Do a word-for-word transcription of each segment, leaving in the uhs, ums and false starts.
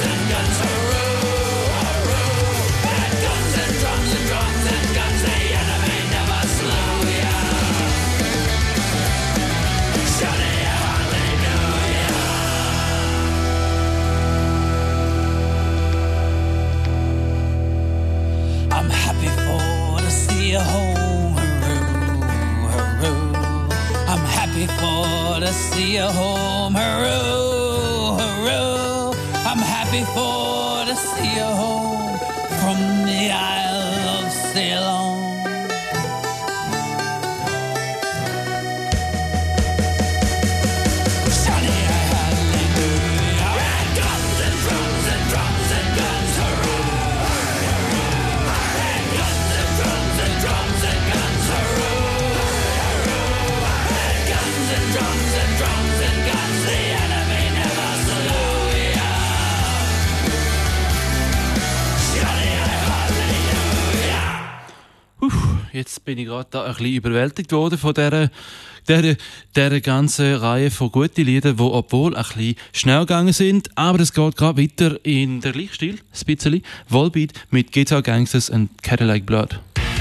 For to see you home, hurrah, hurrah. I'm happy for to see you home from the Isle of Ceylon. Johnny, hallelujah. Red guns and drums and drums and guns, hurrah, hurrah. Red guns and drums and drums and guns, hurrah. And drums and drums and guns, the enemy never slew ya. Johnny, hallelujah. Uff, jetzt bin ich gerade da ein bisschen überwältigt worden von dieser, dieser, dieser ganzen Reihe von guten Liedern, die obwohl ein bisschen schnell gegangen sind, aber es geht gerade weiter in der gleichen Stil, ein bisschen. Volbeat mit Guitar Gangsters und Cadillac Blood.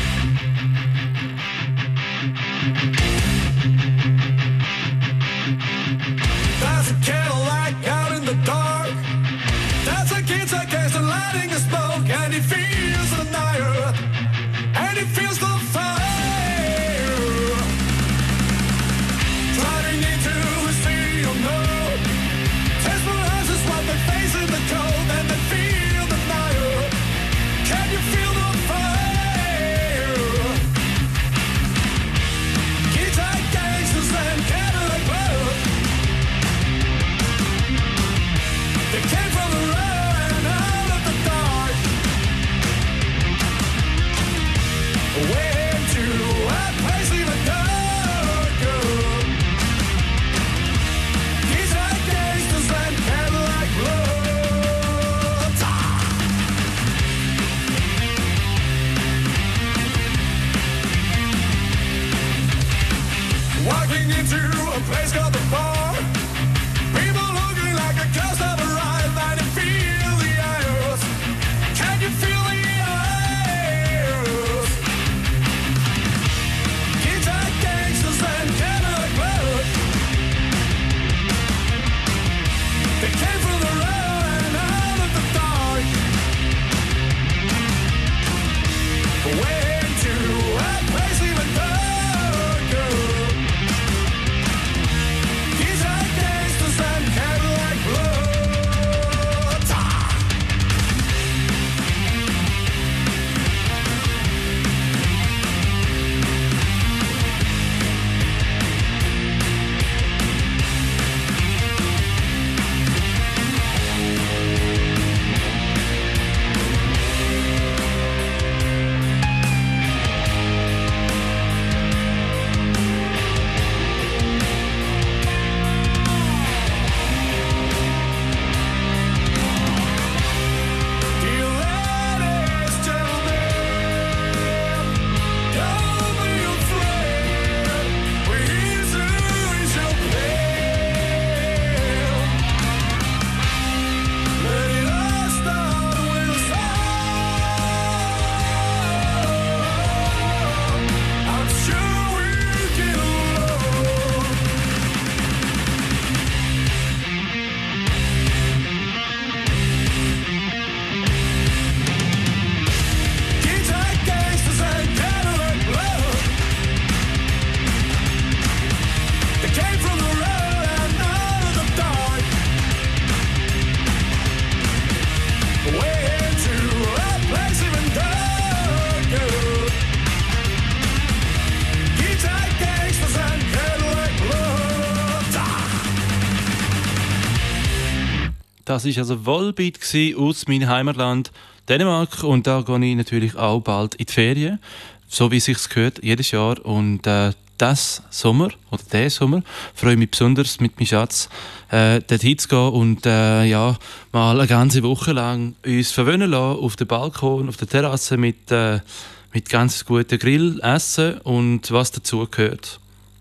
Das war also Volbeat aus meinem Heimatland Dänemark. Und da gehe ich natürlich auch bald in die Ferien, so wie es sich gehört, jedes Jahr. Und äh, das Sommer, oder diesen Sommer, freue ich mich besonders mit meinem Schatz, äh, dort hinzugehen und äh, ja, mal eine ganze Woche lang uns verwöhnen lassen, auf dem Balkon, auf der Terrasse mit, äh, mit ganz gutem Grillessen und was dazu gehört.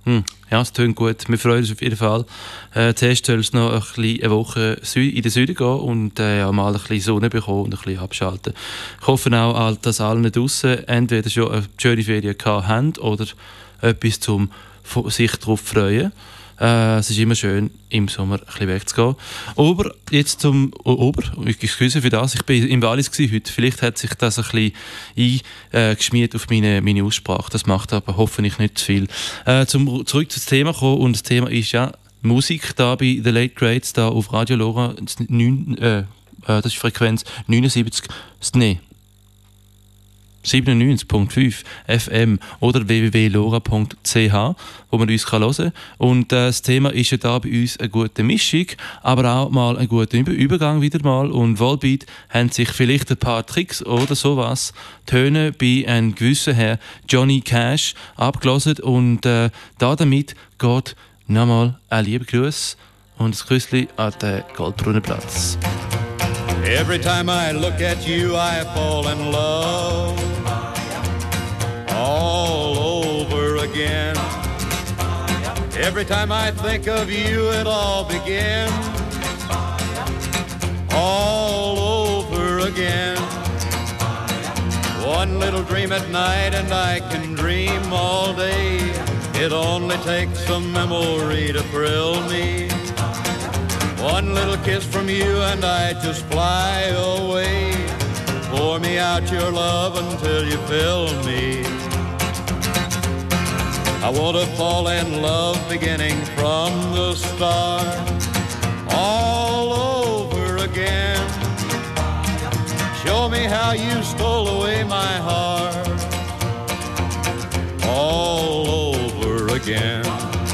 Hm. Ja, es klingt gut. Wir freuen uns auf jeden Fall. Äh, zuerst soll es noch ein bisschen eine Woche in den Süden gehen und äh, ja, mal ein bisschen Sonne bekommen und ein bisschen abschalten. Ich hoffe auch, dass alle draussen entweder schon eine schöne Ferien gehabt haben oder etwas zum sich darauf freuen. Äh, es ist immer schön, im Sommer ein bisschen wegzugehen. Aber jetzt zum Ober, excuse für das, ich bin im Wallis heute. Vielleicht hat sich das ein bisschen eingeschmiert auf meine, meine Aussprache. Das macht aber hoffentlich nicht zu viel. Äh, zum, zurück zum Thema kommen. Und das Thema ist ja Musik da bei The Late Greats da auf Radio Lora. neun, äh, das ist Frequenz neunundsiebzig. Nee. siebenundneunzig Komma fünf F M oder w w w punkt lora punkt c h, wo man uns hören kann. Und äh, das Thema ist ja da bei uns eine gute Mischung, aber auch mal ein guter Übergang wieder mal. Und Volbeat haben sich vielleicht ein paar Tricks oder sowas, Töne bei einem gewissen Herr Johnny Cash abgelassen. Und äh, da damit geht nochmal ein lieber Gruß und ein Küsschen an den Goldbrunnenplatz. Every time I look at you, I fall in love all over again. Every time I think of you, it all begins all over again. One little dream at night and I can dream all day. It only takes a memory to thrill me. One little kiss from you and I just fly away. Pour me out your love until you fill me. I want to fall in love beginning from the start, all over again. Show me how you stole away my heart, all over again.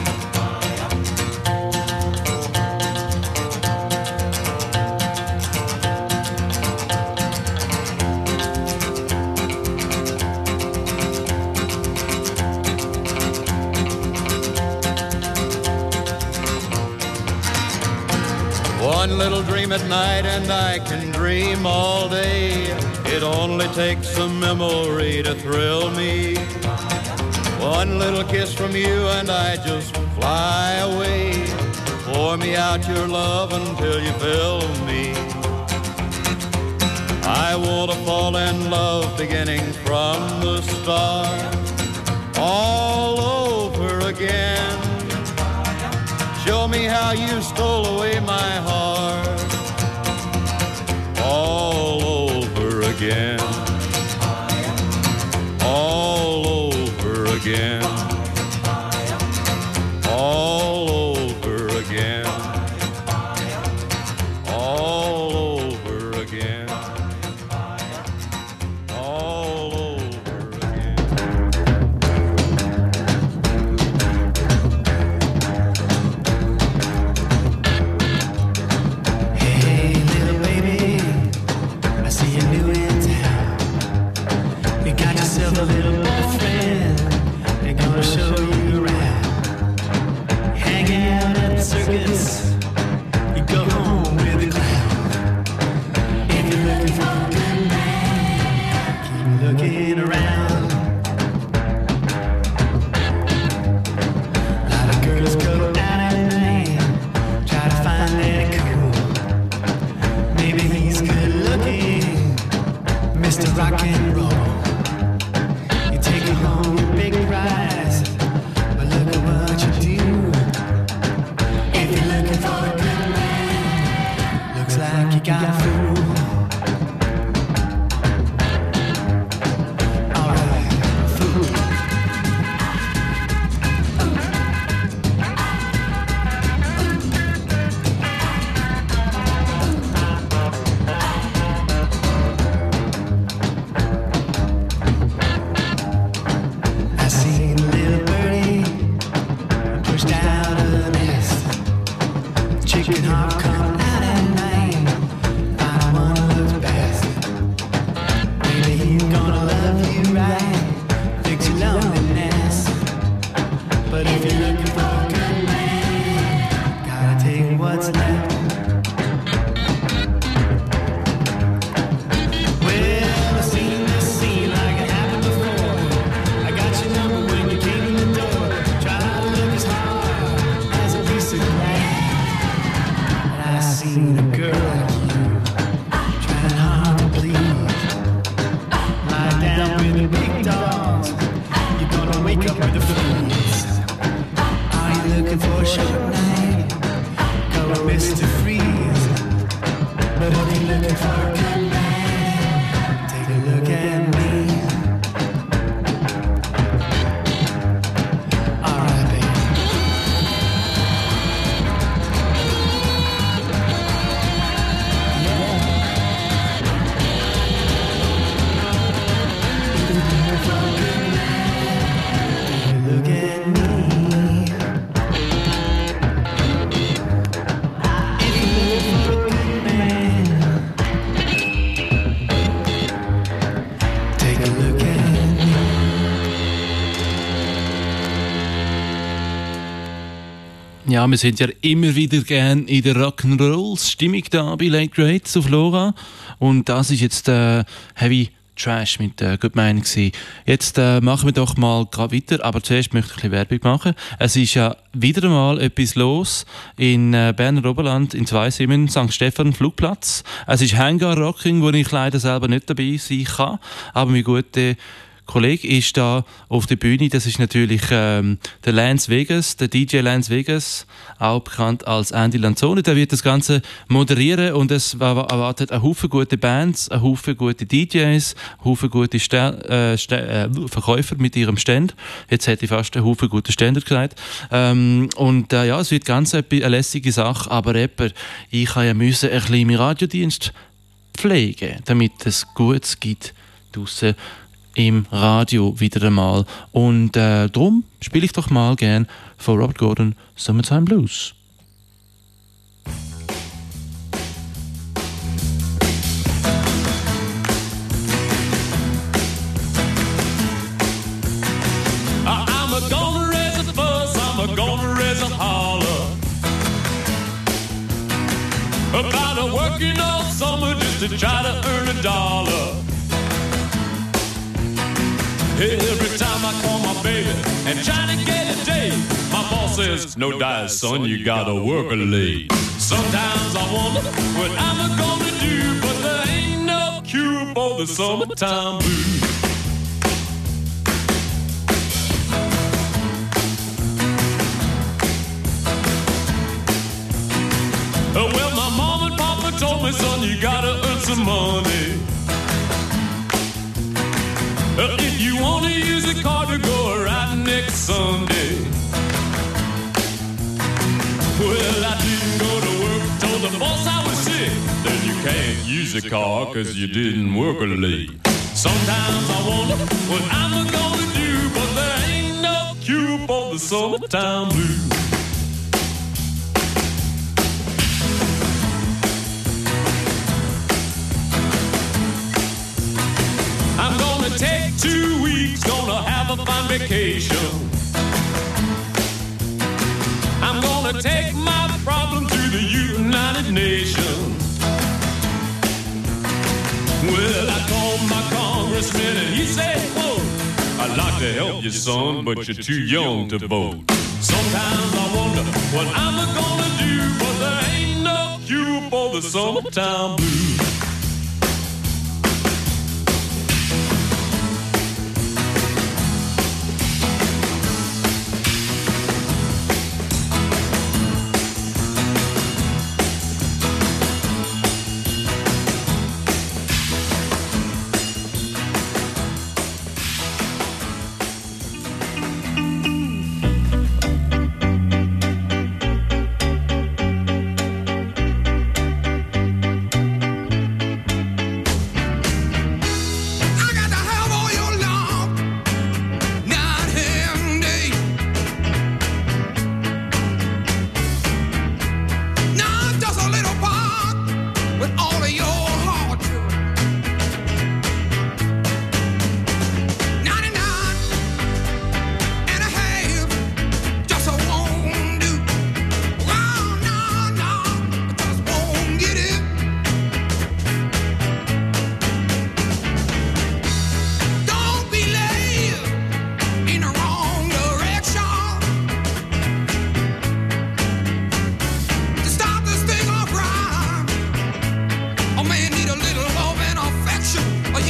One little dream at night and I can dream all day. It only takes a memory to thrill me. One little kiss from you and I just fly away. Pour me out your love until you fill me. I want to fall in love beginning from the start, all over again. Show me how you stole away my heart, all over again, all over again, all over again, all over again, all over again. A little boyfriend, they're gonna show you around. Hanging out at the circus, you go home with a clown. If you're looking for a good man, keep looking around. A lot of girls go out at night, try to find that cool. Maybe he's good looking, Mister Rock and Roll. Home your big prize, but look at what you do. If you're looking for a good man, looks like you got a fool. Alright, fool. Chicken hawk come out at night. Find one a girl like you, trying hard to please. Lie down with the big dogs, you're gonna wake up with the fleas. Are you looking for a short night? Go Mister Freeze. But if you're looking for a good man, take a look at me. Ja, wir sind ja immer wieder gern in der Rock'n'Roll-Stimmung da bei Late Greats auf Lora. Und das ist jetzt äh, Heavy Trash mit äh, Good Man gewesen. Jetzt äh, machen wir doch mal gerade weiter, aber zuerst möchte ich ein bisschen Werbung machen. Es ist ja wieder einmal etwas los in äh, Berner Oberland, in Zweisimmen, Sankt Stephan Flugplatz. Es ist Hangar Rocking, wo ich leider selber nicht dabei sein kann, aber mein guter Kollege ist da auf der Bühne. Das ist natürlich ähm, der Lance Vegas, der D J Lance Vegas, auch bekannt als Andy Lanzoni. Der wird das Ganze moderieren und es erwartet eine Haufen gute Bands, eine Haufen gute D Js, eine Haufen gute Sta- äh, Sta- äh, Verkäufer mit ihrem Stand. Jetzt hätte ich fast einen Haufen gute Ständer gesagt. Ähm, und äh, ja, es wird ganz eine, eine lässige Sache, aber eben, ich kann ja müssen ein bisschen meinen Radiodienst pflegen, damit es Gutes gibt draussen im Radio wieder einmal. Und äh, darum spiele ich doch mal gern von Robert Gordon Summertime Blues. I'm a gonna raise a fuss, I'm a gonna raise a holler about a working all summer just to try to earn a dollar. Every time I call my baby and try to get a date, my boss says, no dice, son, you gotta work a late. Sometimes I wonder what I'm gonna do, but there ain't no cure for the summertime blues. Well, my mom and papa told me, son, you gotta earn some money. If you wanna use a car to go right next Sunday. Well, I didn't go to work, told the boss I was sick. Then you can't use a car cause you didn't work late. Sometimes I wonder what I'm gonna do, but there ain't no cure for the summertime blues. I'm gonna take two weeks, gonna have a fine vacation. I'm gonna take my problem to the United Nations. Well, I called my congressman and he said, whoa, I'd like to help you, son, but you're too young to vote. Sometimes I wonder what I'm gonna do, but there ain't no cure for the summertime blues.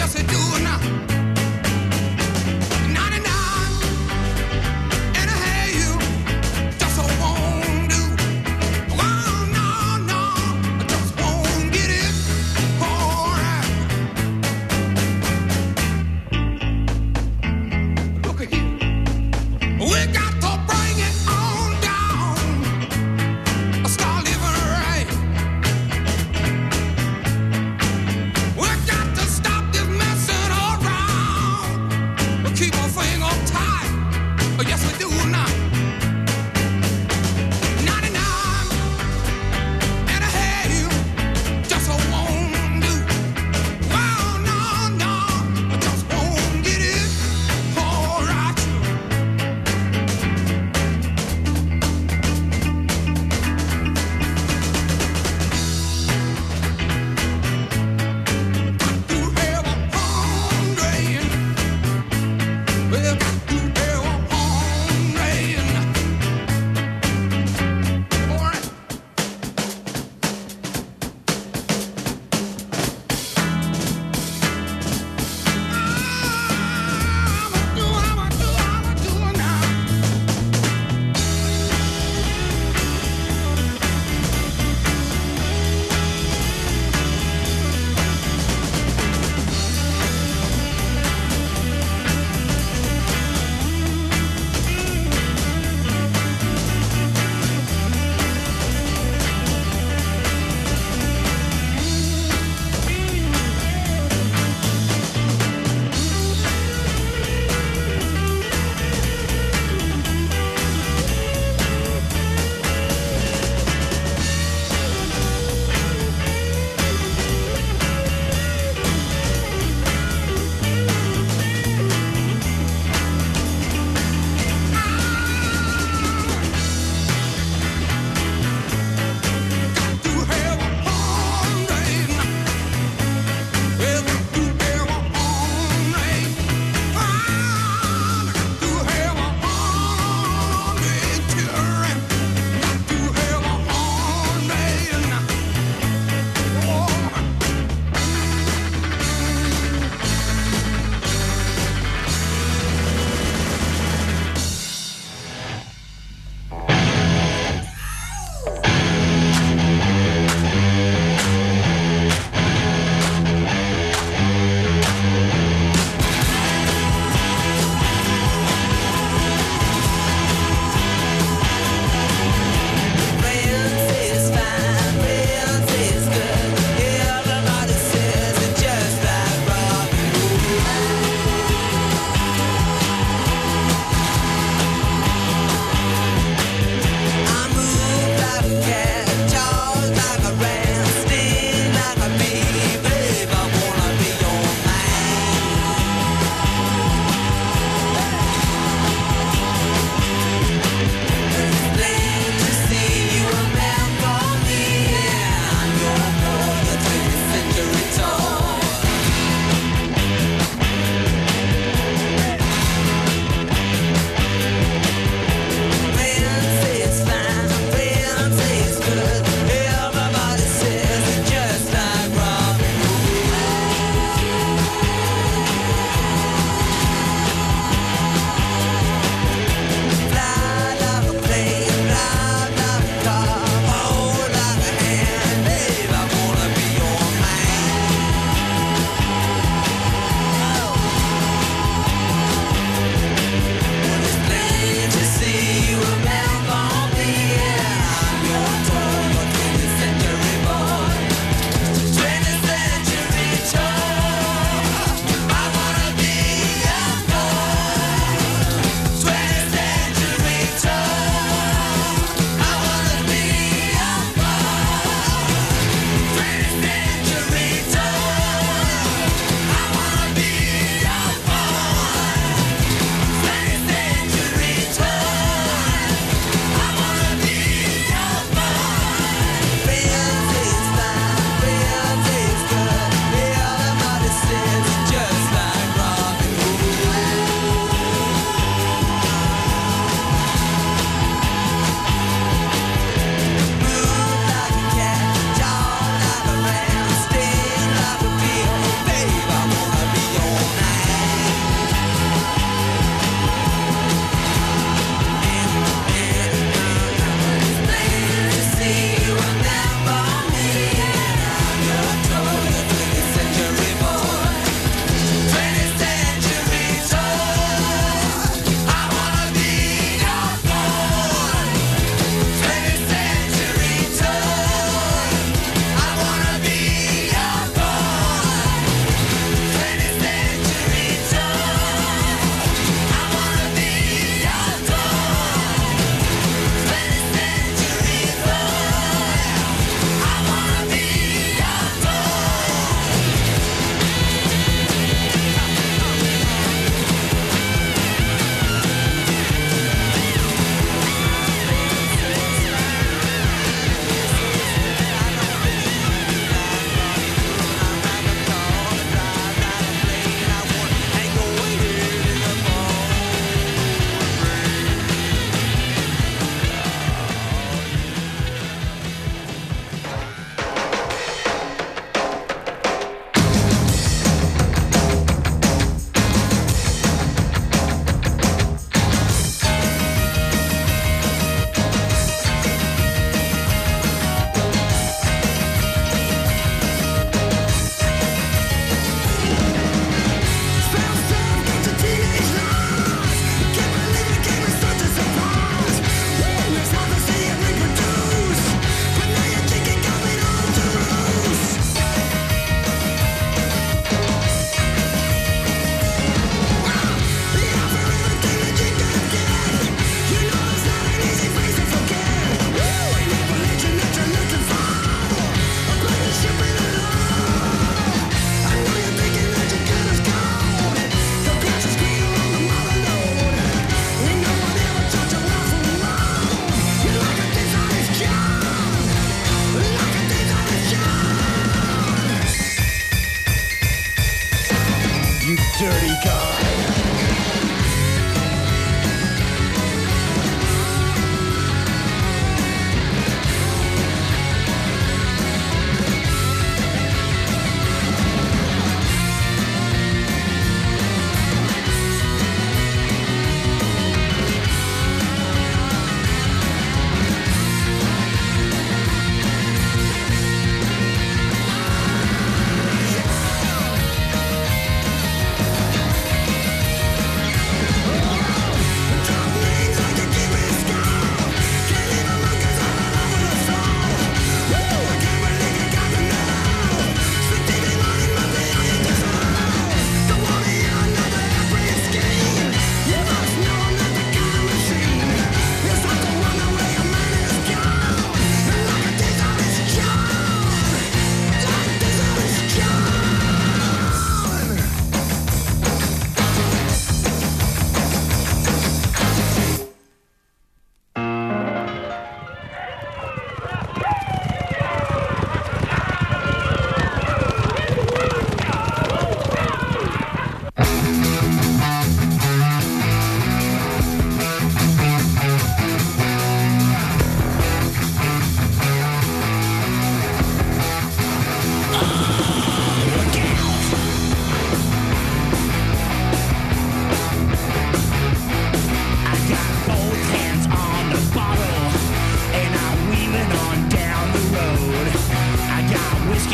We got to stop this mess.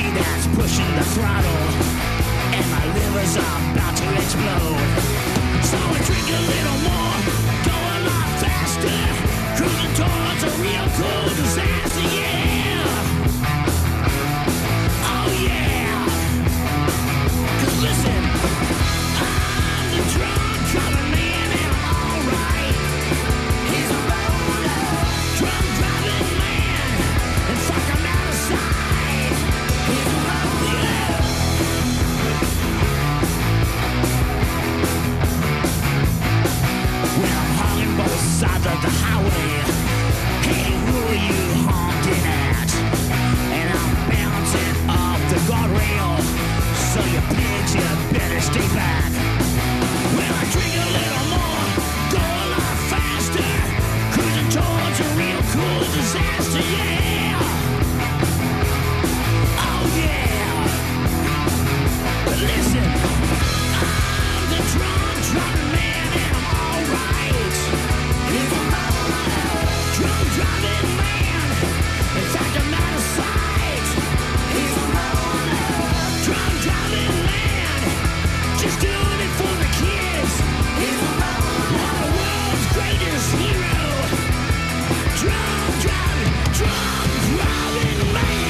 that's pushing the throttle, and my liver's about to explode. So I drink a little more, go a lot faster, cruising towards a real cool disaster, yeah. Oh yeah. 'Cause listen, I'm the drunk driving man and I'm alright. He's a roller, drunk driving man, and fuck him out of sight. He's a roller. Well, I'm hogging both sides of the highway. Hey, who are you honking at? And I'm bouncing off the guardrail, so you pigs, you better stay back. Well, I drink a little more, go a lot faster, cruising towards a real cool disaster, yeah. Oh yeah. But listen, I'm the drunk driving man and I'm alright. He's a drunk driving man, in fact I'm out of sight. He's a drunk driving man, just doing it for the kids. He's a the world's greatest hero. Drunk driving, drunk driving man.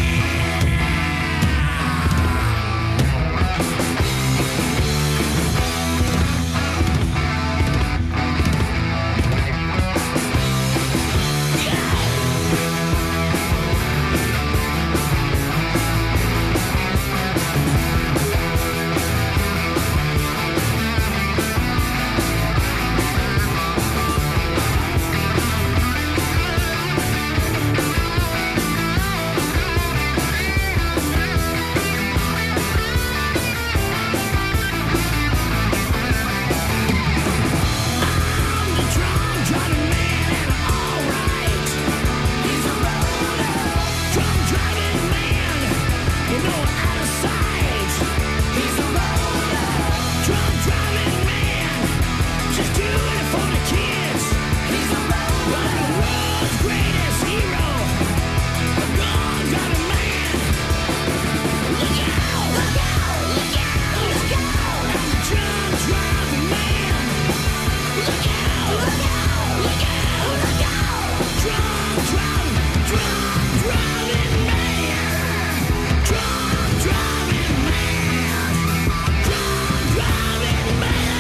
I'm the drunk driving man and I'm alright. He's a roller, drunk driving man, you know I'm out of sight. He's a roller, drunk driving man, just doing it for the kids. He's a roller, the world's greatest hero. A drunk driving man. Look out! Look out! Look out! Look out! I'm the drunk driving man. Look out! Look out! Look out! Look out! Drunk driving, drunk driving man. Drunk driving man. Drunk driving man.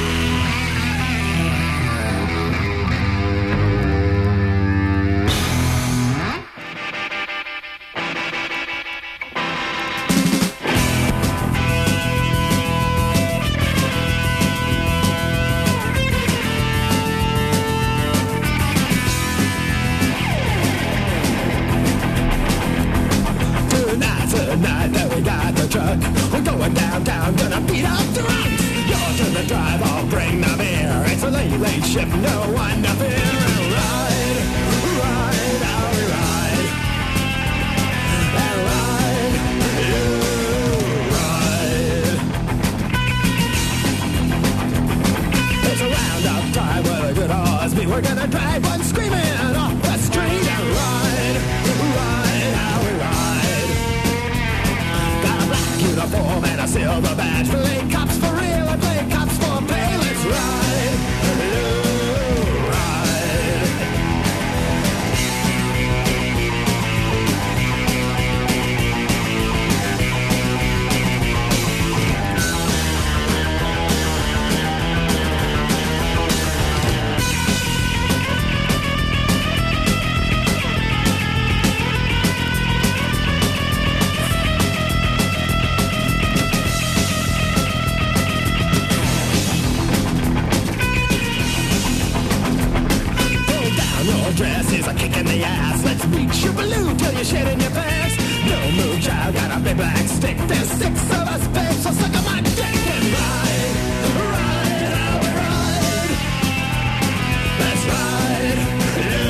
Tonight, tonight, that we got the truck. We're going downtown, gonna beat up the drunks. You're to the drive, I'll bring the beer. It's a late, late shift, no one to fear. And ride, ride, how we ride. And ride, you ride. It's a roundup drive with a good horse. Me, we're gonna drive one screaming off the street. And ride, ride, how we ride. Got a black uniform and a silver badge. Play cops for real and play cops for pay. Let's ride, you ride. Pull down your dress is a kick in the ass. Let's reach your balloon till you shit in your pants. No move, child, got a big black stick. There's six of us, babe, so suck on my dick and ride, ride, how we ride. Let's ride, you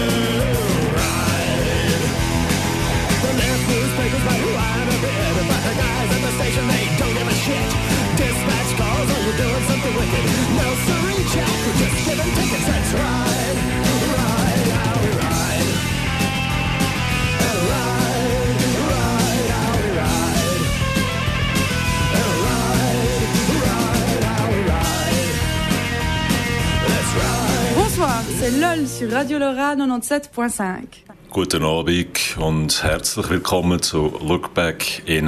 ride. The left newspapers might line a bit, but the guys at the station, they don't give a shit. Dispatch calls, oh, you're doing something wicked. No siree, Jack, we're just giving tickets. Let's ride, ride, how we ride. And ride, ride, how we ride. Yol sur Radio Lora neunundneunzig Komma fünf. Guten Abend und herzlich willkommen zu Look Back in